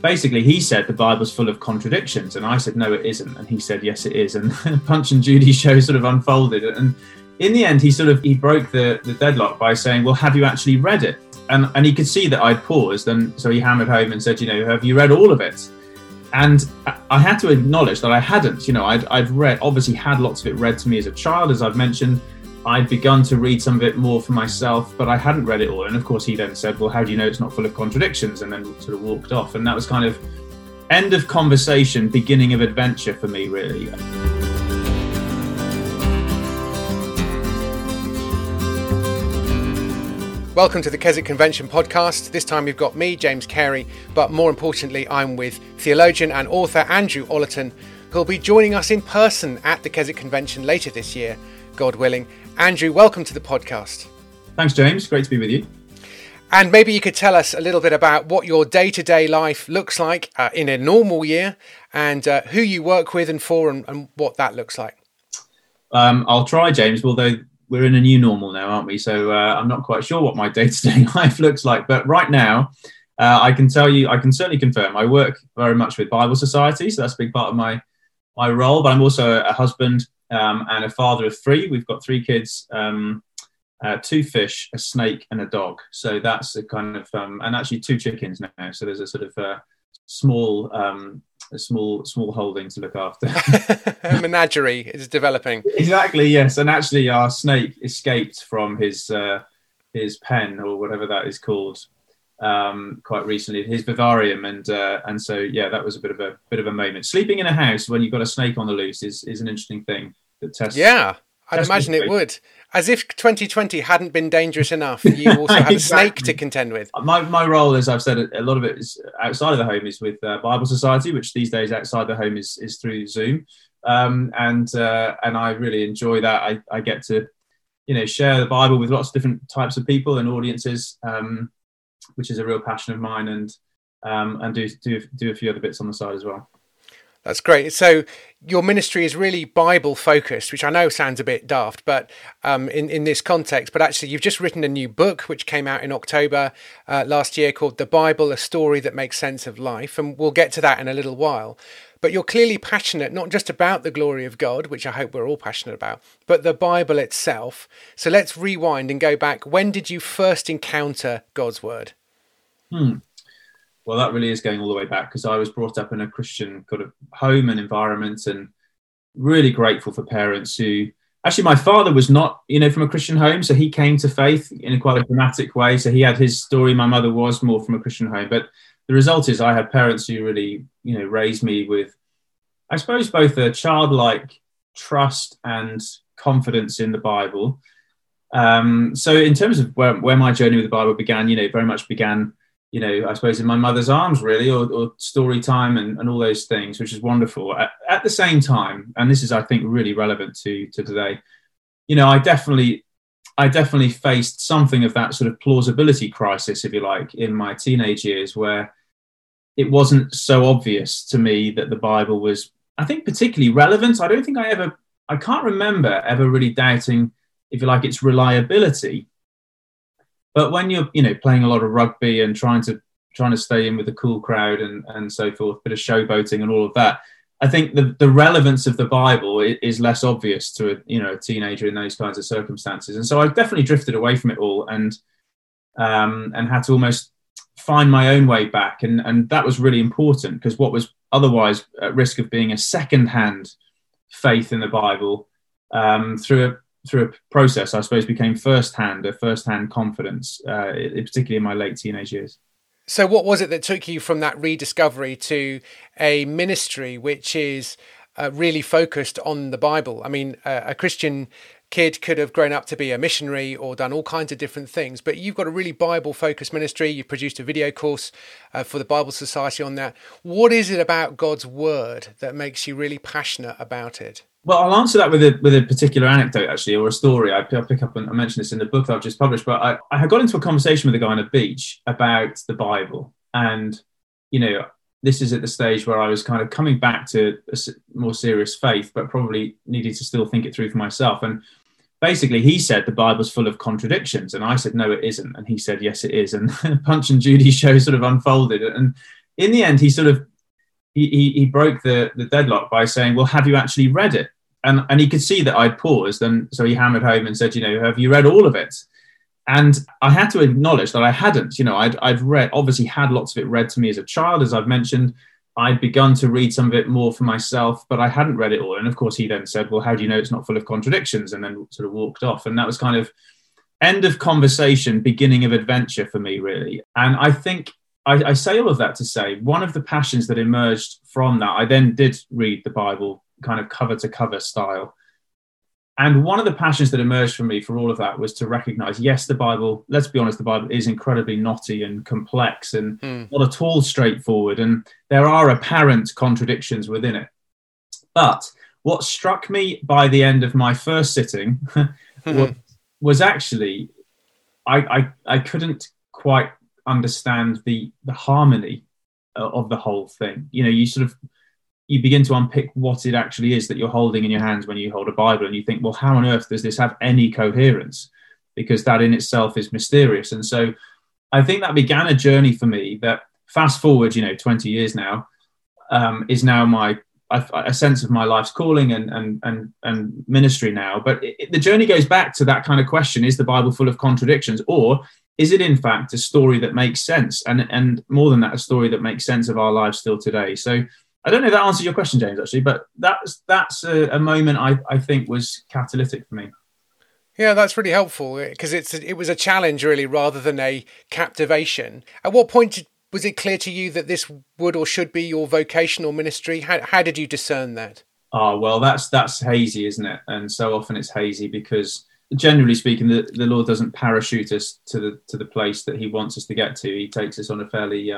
basically he said the Bible's full of contradictions, and I said no it isn't, and he said yes it is, and Punch and Judy show sort of unfolded, and in the end he broke the deadlock by saying, well, have you actually read it? And he could see that I'd paused, and so he hammered home and said, have you read all of it? And I had to acknowledge that I hadn't. I'd read, obviously had lots of it read to me as a child, as I've mentioned. I'd begun to read some of it more for myself, but I hadn't read it all. And of course, he then said, well, how do you know it's not full of contradictions? And then sort of walked off. And that was kind of end of conversation, beginning of adventure for me, really. Welcome to the Keswick Convention podcast. This time we've got me, James Carey, but more importantly, I'm with theologian and author Andrew Ollerton, who'll be joining us in person at the Keswick Convention later this year, God willing. Andrew, welcome to the podcast. Thanks, James. Great to be with you. And maybe you could tell us a little bit about what your day-to-day life looks like in a normal year, and who you work with and for, and what that looks like. I'll try, James, although we're in a new normal now, aren't we? So I'm not quite sure what my day-to-day life looks like. But right now, I can certainly confirm I work very much with Bible Society. So that's a big part of my role. But I'm also a husband and a father of three. We've got three kids, two fish, a snake and a dog. So that's a kind of, and actually two chickens now. So there's a sort of small holding to look after. A menagerie is developing. Exactly, yes. And actually our snake escaped from his pen, or whatever that is called, quite recently, his vivarium, and so that was a bit of a moment. Sleeping in a house when you've got a snake on the loose is an interesting thing that tests. Yeah, I'd imagine it would. As if 2020 hadn't been dangerous enough, you also have a snake to contend with. My role, as I've said, a lot of it is outside of the home, is with Bible Society, which these days outside the home is through Zoom, and I really enjoy that. I get to share the Bible with lots of different types of people and audiences, which is a real passion of mine, and do a few other bits on the side as well. That's great. So your ministry is really Bible focused, which I know sounds a bit daft, but in this context, but actually you've just written a new book, which came out in October last year, called The Bible, A Story That Makes Sense of Life. And we'll get to that in a little while. But you're clearly passionate, not just about the glory of God, which I hope we're all passionate about, but the Bible itself. So let's rewind and go back. When did you first encounter God's word? Well, that really is going all the way back, because I was brought up in a Christian kind of home and environment, and really grateful for parents who, actually my father was not, from a Christian home. So he came to faith in quite a dramatic way. So he had his story. My mother was more from a Christian home. But the result is I had parents who really, raised me with, I suppose, both a childlike trust and confidence in the Bible. So in terms of where my journey with the Bible began, very much began, I suppose in my mother's arms, really, or story time and all those things, which is wonderful. At the same time, and this is, I think, really relevant to today, I definitely faced something of that sort of plausibility crisis, if you like, in my teenage years, where it wasn't so obvious to me that the Bible was, I think, particularly relevant. I can't remember ever really doubting, if you like, its reliability. But when you're, playing a lot of rugby and trying to stay in with the cool crowd and so forth, bit of showboating and all of that, I think the relevance of the Bible is less obvious to a teenager in those kinds of circumstances. And so I definitely drifted away from it all and had to almost find my own way back. And that was really important, because what was otherwise at risk of being a second-hand faith in the Bible, through a process, I suppose, became first-hand confidence, particularly in my late teenage years. So what was it that took you from that rediscovery to a ministry which is really focused on the Bible? I mean, a Christian kid could have grown up to be a missionary or done all kinds of different things, but you've got a really Bible-focused ministry. You've produced a video course for the Bible Society on that. What is it about God's word that makes you really passionate about it? Well, I'll answer that with a particular anecdote, actually, or a story. I pick up, and I mentioned this in the book that I've just published, but I had got into a conversation with a guy on a beach about the Bible. And, this is at the stage where I was kind of coming back to a more serious faith, but probably needed to still think it through for myself. And basically, he said the Bible's full of contradictions, and I said, no, it isn't. And he said, yes, it is. And Punch and Judy show sort of unfolded. And in the end, he broke the deadlock by saying, well, have you actually read it? And he could see that I'd paused, and so he hammered home and said, have you read all of it? And I had to acknowledge that I hadn't. I'd read, obviously had lots of it read to me as a child, as I've mentioned. I'd begun to read some of it more for myself, but I hadn't read it all. And of course, he then said, well, how do you know it's not full of contradictions? And then sort of walked off. And that was kind of end of conversation, beginning of adventure for me, really. And I think I say all of that to say one of the passions that emerged from that, I then did read the Bible kind of cover to cover style. And one of the passions that emerged from me for all of that was to recognize, yes, the Bible, let's be honest, the Bible is incredibly knotty and complex and not at all straightforward. And there are apparent contradictions within it. But what struck me by the end of my first sitting was actually, I couldn't quite understand the harmony of the whole thing. You begin to unpick what it actually is that you're holding in your hands when you hold a Bible, and you think, well, how on earth does this have any coherence? Because that in itself is mysterious. And so I think that began a journey for me that, fast forward, 20 years now, is now a sense of my life's calling and ministry now. But the journey goes back to that kind of question: is the Bible full of contradictions, or is it in fact a story that makes sense? And more than that, a story that makes sense of our lives still today. So I don't know if that answers your question, James, actually, but that's a moment I think was catalytic for me. Yeah, that's really helpful, because it was a challenge, really, rather than a captivation. At what point was it clear to you that this would or should be your vocational ministry? How did you discern that? Oh, well, that's hazy, isn't it? And so often it's hazy because, generally speaking, the Lord doesn't parachute us to the place that he wants us to get to. He takes us on a fairly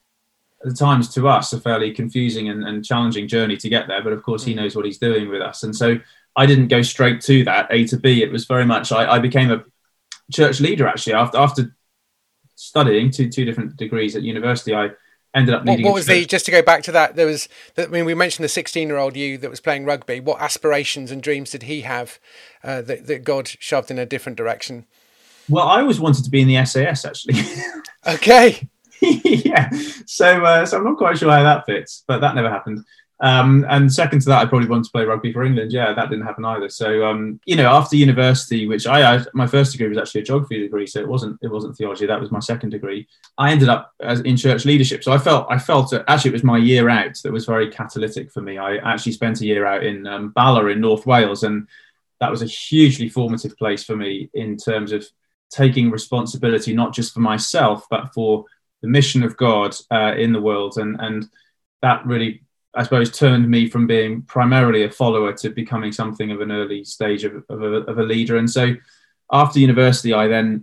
at times to us, a fairly confusing and challenging journey to get there. But of course, he knows what he's doing with us. And so I didn't go straight to that A to B. It was very much, I became a church leader, actually. After studying two different degrees at university, I ended up leading. What was just to go back to that, we mentioned the 16-year-old you that was playing rugby. What aspirations and dreams did he have that God shoved in a different direction? Well, I always wanted to be in the SAS, actually. Okay. Yeah, so I'm not quite sure how that fits, but that never happened. And second to that, I probably wanted to play rugby for England. Yeah, that didn't happen either. So after university, which my first degree was actually a geography degree, so it wasn't theology. That was my second degree. I ended up in church leadership. So I felt actually it was my year out that was very catalytic for me. I actually spent a year out in Bala in North Wales, and that was a hugely formative place for me in terms of taking responsibility not just for myself but for the mission of God in the world, and that really, I suppose, turned me from being primarily a follower to becoming something of an early stage of a leader. And so, after university,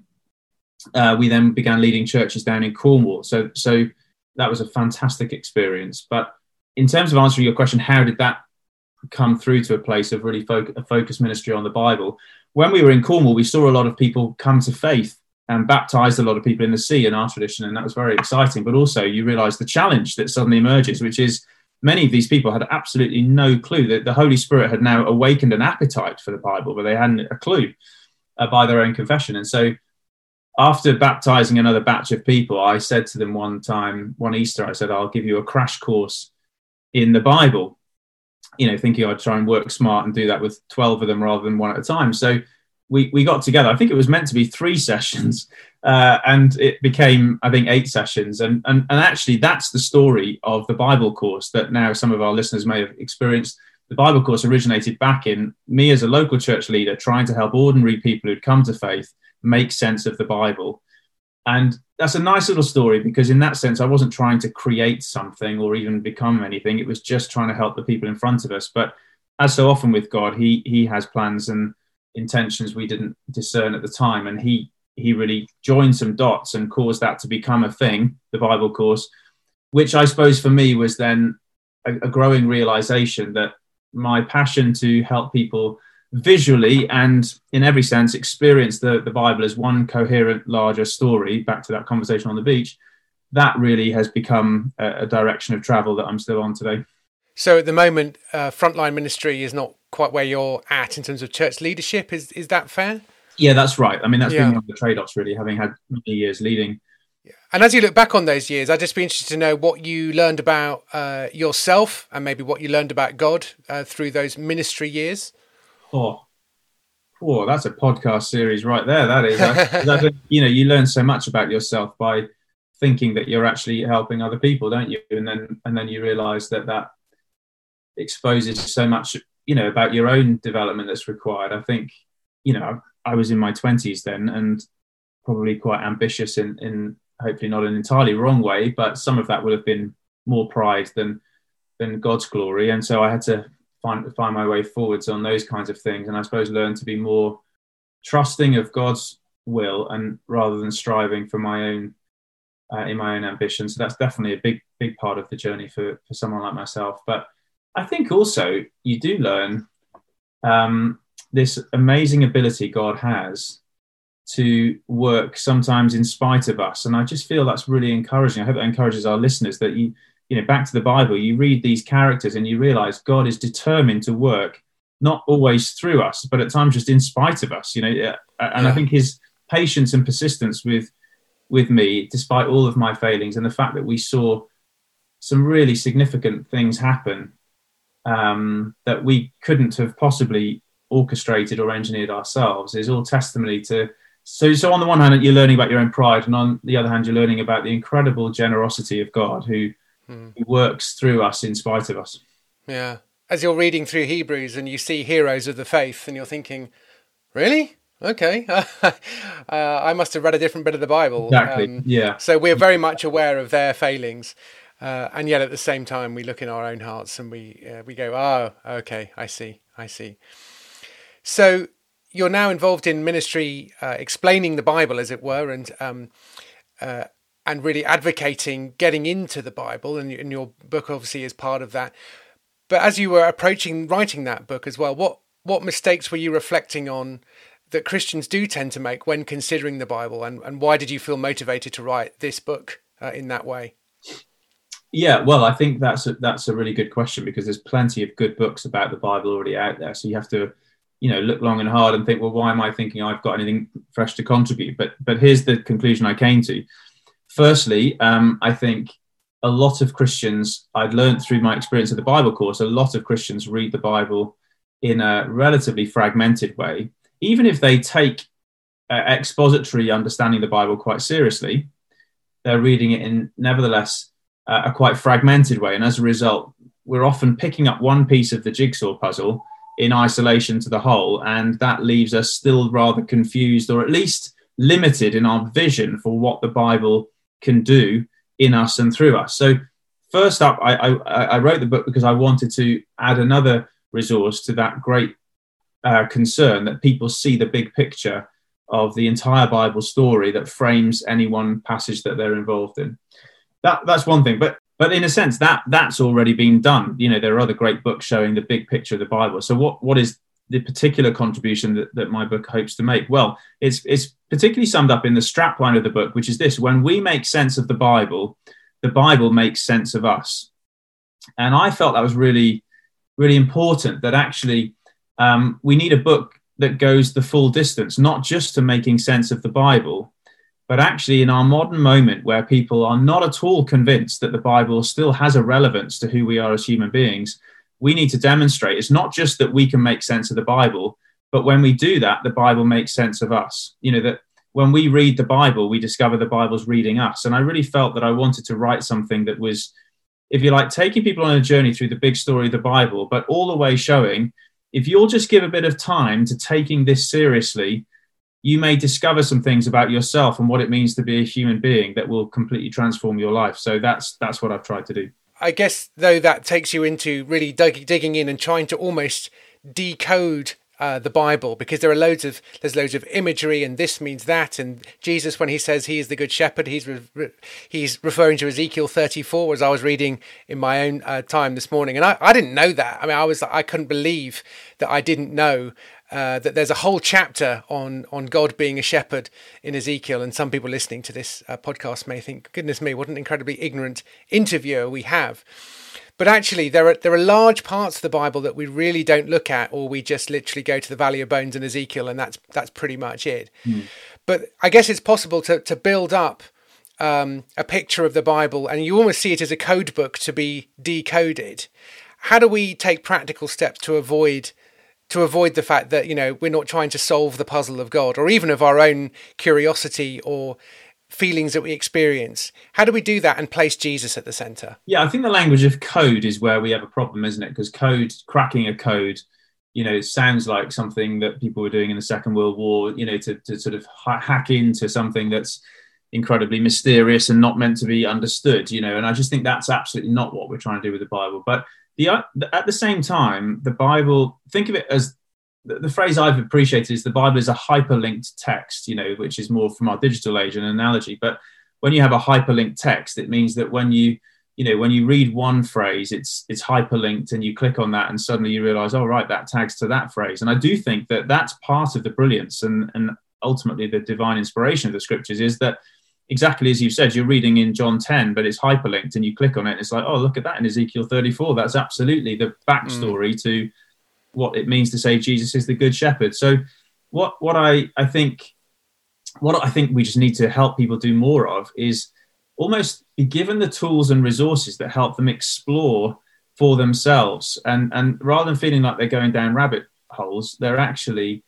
we then began leading churches down in Cornwall. So that was a fantastic experience. But in terms of answering your question, how did that come through to a place of really a focused ministry on the Bible? When we were in Cornwall, we saw a lot of people come to faith and baptized a lot of people in the sea in our tradition, and that was very exciting. But also you realise the challenge that suddenly emerges, which is many of these people had absolutely no clue that the Holy Spirit had now awakened an appetite for the Bible, but they hadn't a clue by their own confession. And so after baptizing another batch of people, I said to them one Easter, I said, I'll give you a crash course in the Bible, thinking I'd try and work smart and do that with 12 of them rather than one at a time. So we got together. I think it was meant to be 3 sessions, and it became, I think, 8 sessions. And actually, that's the story of the Bible course that now some of our listeners may have experienced. The Bible course originated back in me as a local church leader trying to help ordinary people who'd come to faith make sense of the Bible. And that's a nice little story because in that sense, I wasn't trying to create something or even become anything. It was just trying to help the people in front of us. But as so often with God, he has plans and intentions we didn't discern at the time, and he really joined some dots and caused that to become a thing, the Bible course, which I suppose for me was then a growing realization that my passion to help people visually and in every sense experience the Bible as one coherent larger story, back to that conversation on the beach, that really has become a direction of travel that I'm still on today. So at the moment, frontline ministry is not quite where you're at in terms of church leadership. Is that fair? Yeah, that's right. I mean, that's been one of the trade-offs, really, having had many years leading And as you look back on those years, I'd just be interested to know what you learned about yourself and maybe what you learned about God through those ministry years. That's a podcast series right there. That is, you learn so much about yourself by thinking that you're actually helping other people, don't you? And then you realise that exposes so much, about your own development that's required. I think, I was in my 20s then, and probably quite ambitious in hopefully not an entirely wrong way, but some of that would have been more pride than God's glory. And so I had to find my way forwards on those kinds of things, and I suppose learn to be more trusting of God's will, and rather than striving for my own in my own ambition. So that's definitely a big part of the journey for someone like myself. But I think also you do learn this amazing ability God has to work sometimes in spite of us, and I just feel that's really encouraging. I hope that encourages our listeners, that back to the Bible, you read these characters and you realize God is determined to work, not always through us, but at times just in spite of us, and I think his patience and persistence with me, despite all of my failings, and the fact that we saw some really significant things happen that we couldn't have possibly orchestrated or engineered ourselves, is all testimony to. So on the one hand, you're learning about your own pride, and on the other hand, you're learning about the incredible generosity of God who works through us in spite of us. Yeah. As you're reading through Hebrews and you see heroes of the faith, and you're thinking, really? Okay. I must have read a different bit of the Bible. Exactly. Yeah. So we're very much aware of their failings. And yet at the same time, we look in our own hearts and we go, oh, okay, I see. So you're now involved in ministry, explaining the Bible, as it were, and really advocating getting into the Bible, and your book obviously is part of that. But as you were approaching writing that book as well, what mistakes were you reflecting on that Christians do tend to make when considering the Bible, and why did you feel motivated to write this book in that way? Yeah, well, I think that's a really good question, because there's plenty of good books about the Bible already out there. So you have to, look long and hard and think, well, why am I thinking I've got anything fresh to contribute? But here's the conclusion I came to. Firstly, I think a lot of Christians, I'd learned through my experience of the Bible course, a lot of Christians read the Bible in a relatively fragmented way. Even if they take expository understanding the Bible quite seriously, they're reading it in, nevertheless, a quite fragmented way. And as a result, we're often picking up one piece of the jigsaw puzzle in isolation to the whole, and that leaves us still rather confused, or at least limited in our vision for what the Bible can do in us and through us. So first up, I wrote the book because I wanted to add another resource to that great concern that people see the big picture of the entire Bible story that frames any one passage that they're involved in. That's one thing, but in a sense that's already been done. There are other great books showing the big picture of the Bible. So what is the particular contribution that my book hopes to make? Well, it's particularly summed up in the strapline of the book, which is this: when we make sense of the Bible makes sense of us. And I felt that was really, really important, that actually we need a book that goes the full distance, not just to making sense of the Bible, but actually in our modern moment where people are not at all convinced that the Bible still has a relevance to who we are as human beings, we need to demonstrate it's not just that we can make sense of the Bible, but when we do that, the Bible makes sense of us. That when we read the Bible, we discover the Bible's reading us. And I really felt that I wanted to write something that was, if you like, taking people on a journey through the big story of the Bible, but all the way showing, if you'll just give a bit of time to taking this seriously, you may discover some things about yourself and what it means to be a human being that will completely transform your life. So that's what I've tried to do. I guess, though, that takes you into really digging in and trying to almost decode the Bible, because there's loads of imagery, and this means that, and Jesus, when he says he is the good shepherd, he's referring to Ezekiel 34, as I was reading in my own time this morning, and I didn't know that. I mean, I couldn't believe that I didn't know that there's a whole chapter on God being a shepherd in Ezekiel. And some people listening to this podcast may think, goodness me, what an incredibly ignorant interviewer we have. But actually, there are large parts of the Bible that we really don't look at, or we just literally go to the Valley of Bones and Ezekiel, and that's pretty much it. But I guess it's possible to build up a picture of the Bible, and you almost see it as a code book to be decoded. How do we take practical steps to avoid the fact that, we're not trying to solve the puzzle of God, or even of our own curiosity or feelings that we experience? How do we do that and place Jesus at the center? Yeah, I think the language of code is where we have a problem, isn't it? Because cracking a code, sounds like something that people were doing in the Second World War, to sort of hack into something that's incredibly mysterious and not meant to be understood, and I just think that's absolutely not what we're trying to do with the Bible. But at the same time, the Bible, think of it as the phrase I've appreciated is the Bible is a hyperlinked text, which is more from our digital age, an analogy. But when you have a hyperlinked text, it means that when you read one phrase, it's hyperlinked, and you click on that and suddenly you realize, oh, right, that tags to that phrase. And I do think that that's part of the brilliance and ultimately the divine inspiration of the scriptures is that, exactly as you said, you're reading in John 10, but it's hyperlinked, and you click on it and it's like, oh, look at that in Ezekiel 34. That's absolutely the backstory to what it means to say Jesus is the good shepherd. So what I think we just need to help people do more of is almost be given the tools and resources that help them explore for themselves. And rather than feeling like they're going down rabbit holes, they're actually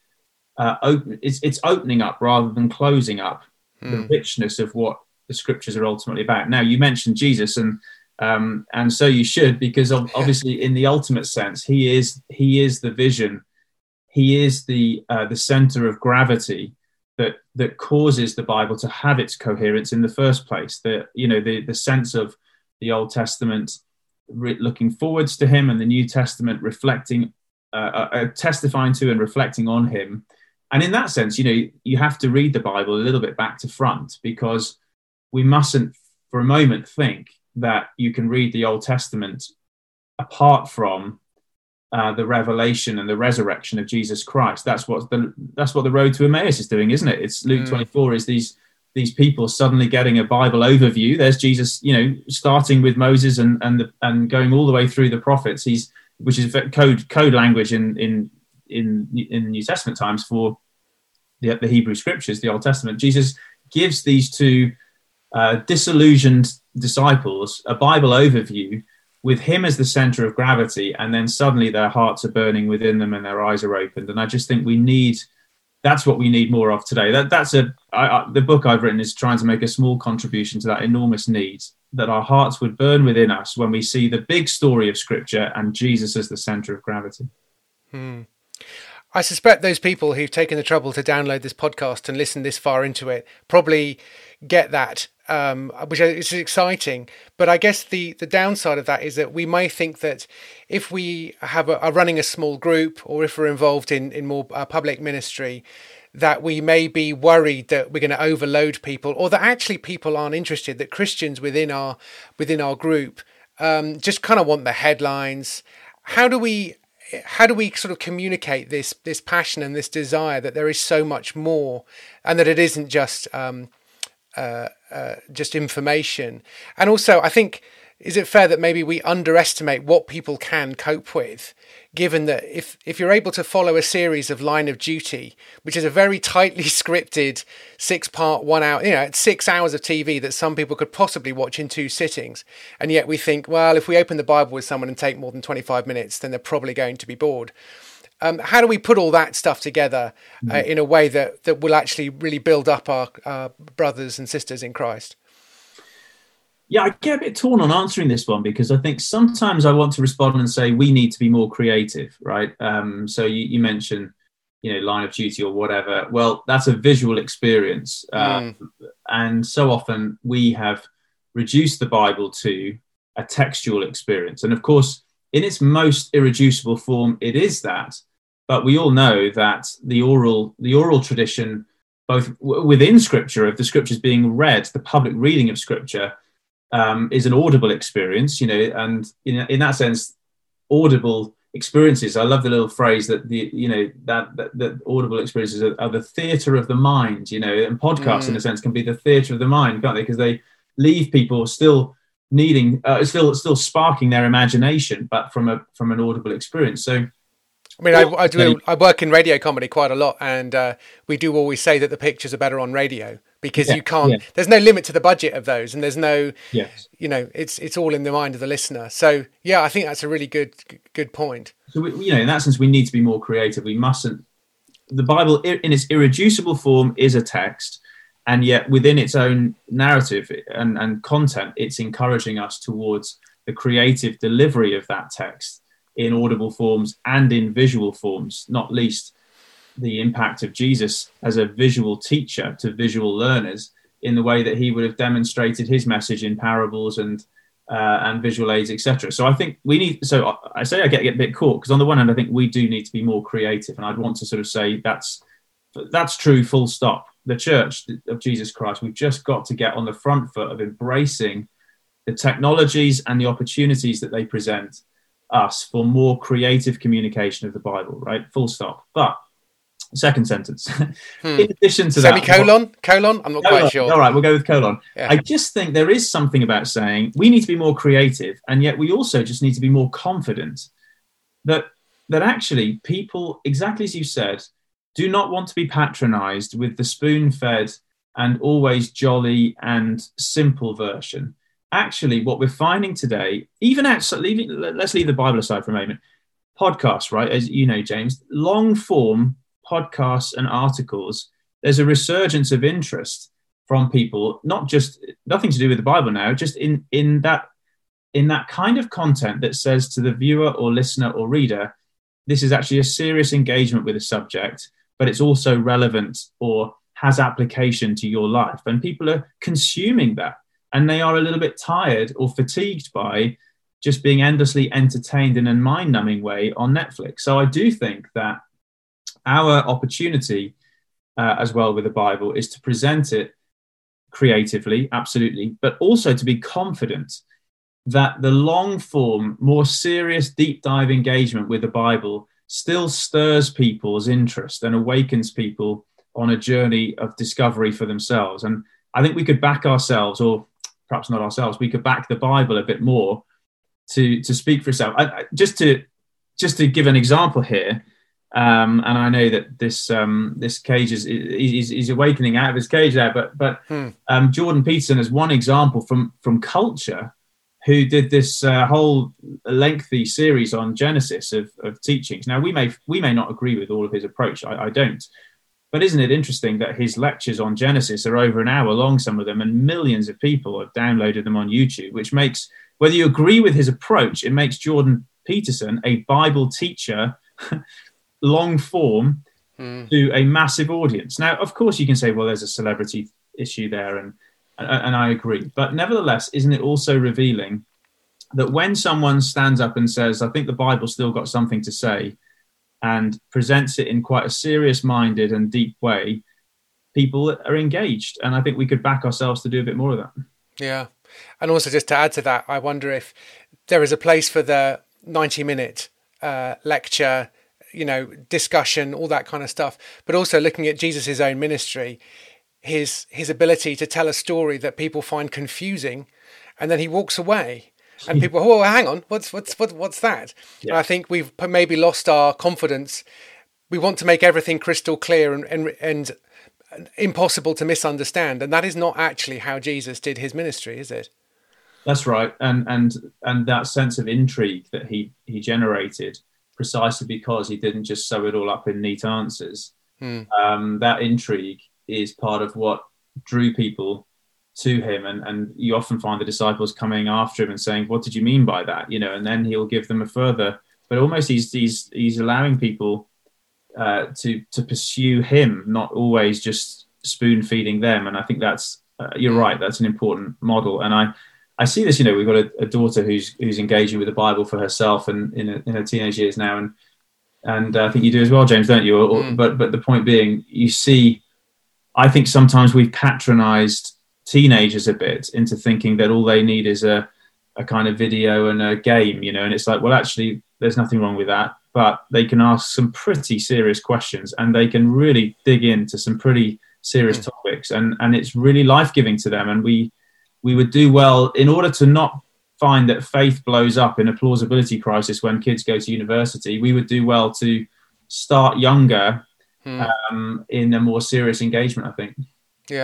it's opening up rather than closing up the richness of what the scriptures are ultimately about. Now, you mentioned Jesus, and so you should, because obviously in the ultimate sense, he is the vision. He is the center of gravity that causes the Bible to have its coherence in the first place. The sense of the Old Testament looking forwards to him, and the New Testament reflecting, testifying to and reflecting on him. And in that sense, you have to read the Bible a little bit back to front, because we mustn't for a moment think that you can read the Old Testament apart from the revelation and the resurrection of Jesus Christ. That's what the road to Emmaus is doing, isn't it? It's Luke 24 is these people suddenly getting a Bible overview. There's Jesus, starting with Moses and going all the way through the prophets. Which is code language in New Testament times for the Hebrew scriptures, the Old Testament. Jesus gives these two disillusioned disciples a Bible overview with him as the center of gravity, and then suddenly their hearts are burning within them and their eyes are opened. And I just think that's what we need more of today. The book I've written is trying to make a small contribution to that enormous need, that our hearts would burn within us when we see the big story of Scripture and Jesus as the center of gravity. I suspect those people who've taken the trouble to download this podcast and listen this far into it probably get that, which is exciting. But I guess the downside of that is that we may think that if we are running a small group, or if we're involved in more public ministry, that we may be worried that we're going to overload people, or that actually people aren't interested, that Christians within our group just kind of want the headlines. How do we sort of communicate this passion and this desire that there is so much more, and that it isn't just information? And also, I think, is it fair that maybe we underestimate what people can cope with, given that if you're able to follow a series of Line of Duty, which is a very tightly scripted 6-part 1 hour, it's 6 hours of TV that some people could possibly watch in 2 sittings. And yet we think, well, if we open the Bible with someone and take more than 25 minutes, then they're probably going to be bored. How do we put all that stuff together in a way that will actually really build up our brothers and sisters in Christ? Yeah, I get a bit torn on answering this one, because I think sometimes I want to respond and say we need to be more creative, right? So you mentioned, Line of Duty or whatever. Well, that's a visual experience. And so often we have reduced the Bible to a textual experience. And of course, in its most irreducible form, it is that. But we all know that the oral tradition, both within Scripture, of the Scriptures being read, the public reading of Scripture, is an audible experience, and in that sense, audible experiences. I love the little phrase that that audible experiences are the theatre of the mind, and podcasts in a sense can be the theatre of the mind, can't they? Because they leave people still needing, still sparking their imagination, but from an audible experience. So, I mean, I work in radio comedy quite a lot, and we do always say that the pictures are better on radio, because you can't, there's no limit to the budget of those, and there's no, yes, it's all in the mind of the listener. So yeah, I think that's a really good point. So in that sense, we need to be more creative. We mustn't. The Bible, in its irreducible form, is a text, and yet within its own narrative and content, it's encouraging us towards the creative delivery of that text in audible forms and in visual forms, not least the impact of Jesus as a visual teacher to visual learners in the way that he would have demonstrated his message in parables and visual aids, etc. So I think we need. So I say I get a bit caught because on the one hand, I think we do need to be more creative, and I'd want to sort of say that's true. Full stop. The Church of Jesus Christ, we've just got to get on the front foot of embracing the technologies and the opportunities that they present us for more creative communication of the Bible. Right. Full stop. But second sentence. In addition to Semicolon? Colon? I'm not quite sure. All right, we'll go with colon. Yeah. I just think there is something about saying we need to be more creative, and yet we also just need to be more confident that actually people, exactly as you said, do not want to be patronized with the spoon-fed and always jolly and simple version. Actually, what we're finding today, even outside, let's leave the Bible aside for a moment, podcasts, right? As you know, James, long-form podcasts and articles, there's a resurgence of interest from people, nothing to do with the Bible now, just in that kind of content that says to the viewer or listener or reader, this is actually a serious engagement with a subject, but it's also relevant or has application to your life. And people are consuming that, and they are a little bit tired or fatigued by just being endlessly entertained in a mind-numbing way on Netflix. So I do think that our opportunity as well with the Bible is to present it creatively, absolutely, but also to be confident that the long form, more serious, deep dive engagement with the Bible still stirs people's interest and awakens people on a journey of discovery for themselves. And I think we could back ourselves, or perhaps not ourselves, we could back the Bible a bit more to speak for itself. Just to give an example here, and I know that this cage is awakening out of his cage there, but Jordan Peterson is one example from Culture, who did this whole lengthy series on Genesis of teachings. Now we may not agree with all of his approach. I don't, but isn't it interesting that his lectures on Genesis are over an hour long, some of them, and millions of people have downloaded them on YouTube, which makes, whether you agree with his approach, it makes Jordan Peterson a Bible teacher long form to a massive audience. Now, of course, you can say, well, there's a celebrity issue there, and I agree. But nevertheless, isn't it also revealing that when someone stands up and says, I think the Bible's still got something to say, and presents it in quite a serious-minded and deep way, people are engaged. And I think we could back ourselves to do a bit more of that. Yeah. And also, just to add to that, I wonder if there is a place for the 90-minute lecture, discussion, all that kind of stuff, but also looking at Jesus's own ministry, his ability to tell a story that people find confusing, and then he walks away, and people, oh, hang on, what's that? Yeah. And I think we've maybe lost our confidence. We want to make everything crystal clear and impossible to misunderstand, and that is not actually how Jesus did his ministry, is it? That's right, and that sense of intrigue that he generated, precisely because he didn't just sew it all up in neat answers. That intrigue is part of what drew people to him, and you often find the disciples coming after him and saying, what did you mean by that? And then he'll give them a further, but almost he's allowing people to pursue him, not always just spoon feeding them. And I think that's you're right, that's an important model. And I see this, we've got a daughter who's engaging with the Bible for herself and in her teenage years now, and I think you do as well, James, don't you? But the point being, you see, I think sometimes we've patronized teenagers a bit into thinking that all they need is a kind of video and a game, and it's like, well, actually, there's nothing wrong with that, but they can ask some pretty serious questions, and they can really dig into some pretty serious topics, and it's really life-giving to them. And we would do well, in order to not find that faith blows up in a plausibility crisis when kids go to university, we would do well to start younger in a more serious engagement, I think. Yeah.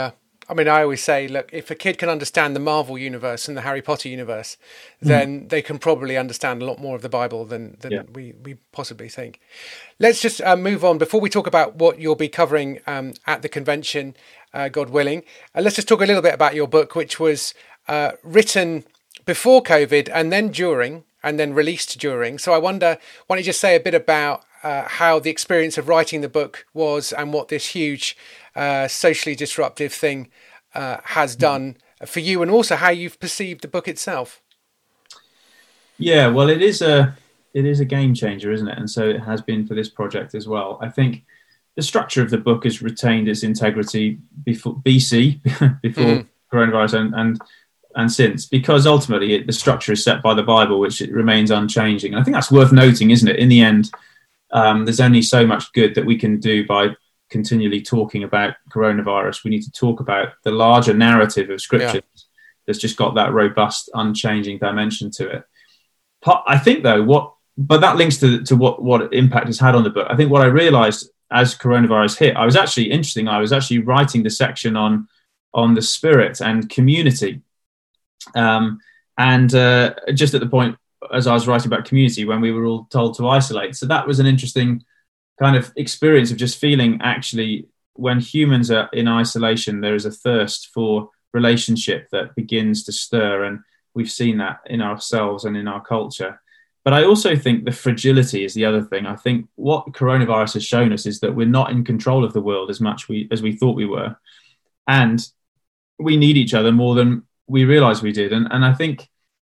I mean, I always say, look, if a kid can understand the Marvel universe and the Harry Potter universe, then they can probably understand a lot more of the Bible than we possibly think. Let's just move on. Before we talk about what you'll be covering at the convention, God willing, let's just talk a little bit about your book, which was written before COVID and then during, and then released during. So I wonder, why don't you just say a bit about how the experience of writing the book was and what this huge socially disruptive thing has done for you, and also how you've perceived the book itself. Yeah, well, it is a game changer, isn't it? And so it has been for this project as well. I think the structure of the book has retained its integrity before BC, before coronavirus, and since, because ultimately the structure is set by the Bible, which it remains unchanging. And I think that's worth noting, isn't it? In the end, there's only so much good that we can do by continually talking about coronavirus. We need to talk about the larger narrative of Scripture that's just got that robust, unchanging dimension to it. I think, though, but that links to what impact it's had on the book. I think what I realized as coronavirus hit, I was actually writing the section on the Spirit and community. And just at the point, as I was writing about community, when we were all told to isolate. So that was an interesting kind of experience of just feeling, actually, when humans are in isolation, there is a thirst for relationship that begins to stir. And we've seen that in ourselves and in our culture. But I also think the fragility is the other thing. I think what coronavirus has shown us is that we're not in control of the world as much as we thought we were. And we need each other more than we realized we did. And I think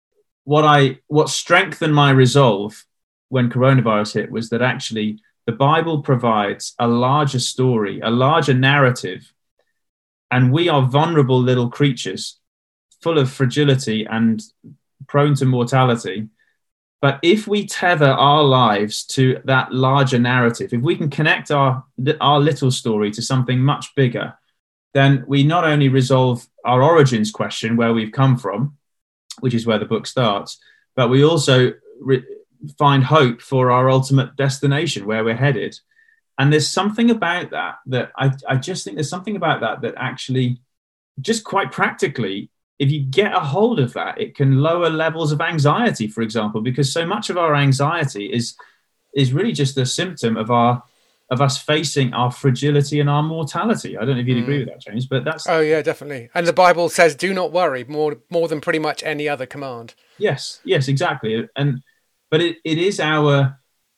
what strengthened my resolve when coronavirus hit was that actually the Bible provides a larger story, a larger narrative, and we are vulnerable little creatures full of fragility and prone to mortality. But if we tether our lives to that larger narrative, if we can connect our little story to something much bigger, then we not only resolve our origins question, where we've come from, which is where the book starts, but we also find hope for our ultimate destination, where we're headed. And there's something about that I just think there's something about that actually, just quite practically, if you get a hold of that, it can lower levels of anxiety, for example, because so much of our anxiety is really just a symptom of us facing our fragility and our mortality. I don't know if you'd agree with that, James, but that's... Oh, yeah, definitely. And the Bible says, do not worry, more than pretty much any other command. Yes, exactly. But it is our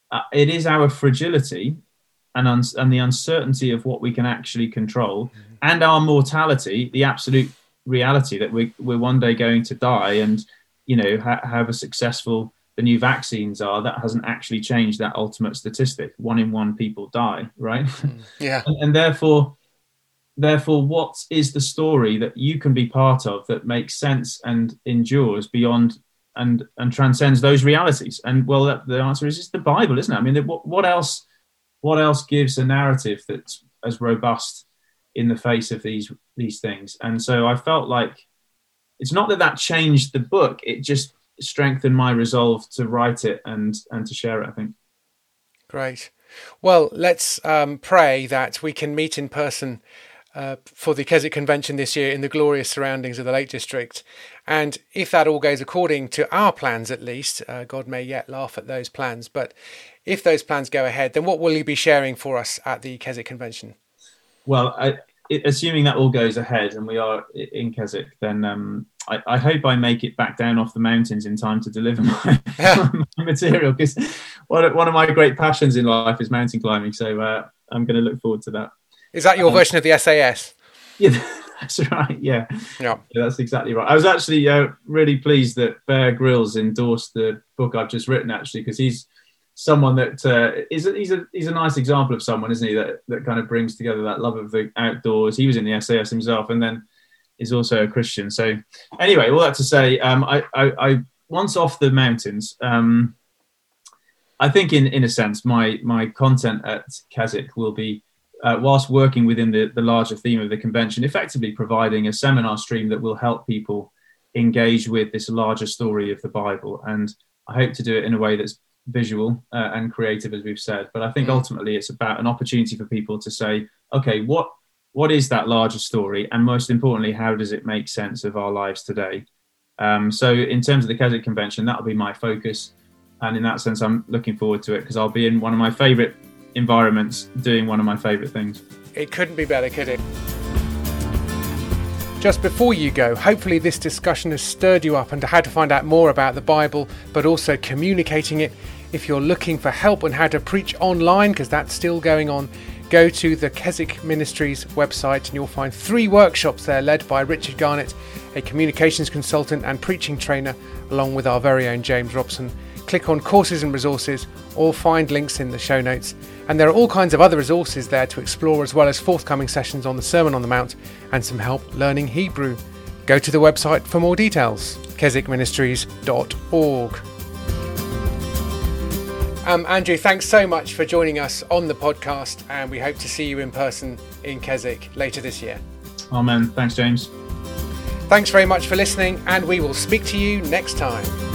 fragility and the uncertainty of what we can actually control, and our mortality, the absolute reality that we're one day going to die, and have a successful, the new vaccines are, that hasn't actually changed that ultimate statistic. 1 in 1 people die, right? Yeah. And therefore, what is the story that you can be part of that makes sense and endures beyond and transcends those realities? And well, the answer is the Bible, isn't it? I mean, what else gives a narrative that's as robust in the face of these things? And so I felt like it's not that changed the book, it just strengthened my resolve to write it and to share it, I think. Great. Well, let's pray that we can meet in person for the Keswick Convention this year in the glorious surroundings of the Lake District. And if that all goes according to our plans, at least, God may yet laugh at those plans, but if those plans go ahead, then what will you be sharing for us at the Keswick Convention? Well, assuming that all goes ahead and we are in Keswick, then I hope I make it back down off the mountains in time to deliver my material, because one of my great passions in life is mountain climbing. So I'm going to look forward to that. Is that your version of the SAS? Yeah, that's right. Yeah, that's exactly right. I was actually really pleased that Bear Grylls endorsed the book I've just written, actually, because he's someone that he's a nice example of someone, isn't he, that kind of brings together that love of the outdoors. He was in the SAS himself, and then is also a Christian. So anyway, all that to say, I once off the mountains, I think in a sense my content at Keswick will be, whilst working within the larger theme of the convention, effectively providing a seminar stream that will help people engage with this larger story of the Bible. And I hope to do it in a way that's visual and creative, as we've said. But I think ultimately it's about an opportunity for people to say, okay, what what is that larger story? And most importantly, how does it make sense of our lives today? So in terms of the Keswick Convention, that'll be my focus. And in that sense, I'm looking forward to it because I'll be in one of my favourite environments doing one of my favourite things. It couldn't be better, could it? Just before you go, hopefully this discussion has stirred you up into how to find out more about the Bible, but also communicating it. If you're looking for help on how to preach online, because that's still going on, go to the Keswick Ministries website and you'll find 3 workshops there led by Richard Garnett, a communications consultant and preaching trainer, along with our very own James Robson. Click on courses and resources or find links in the show notes. And there are all kinds of other resources there to explore, as well as forthcoming sessions on the Sermon on the Mount and some help learning Hebrew. Go to the website for more details, keswickministries.org. Andrew, thanks so much for joining us on the podcast, and we hope to see you in person in Keswick later this year. Amen. Thanks, James. Thanks very much for listening, and we will speak to you next time.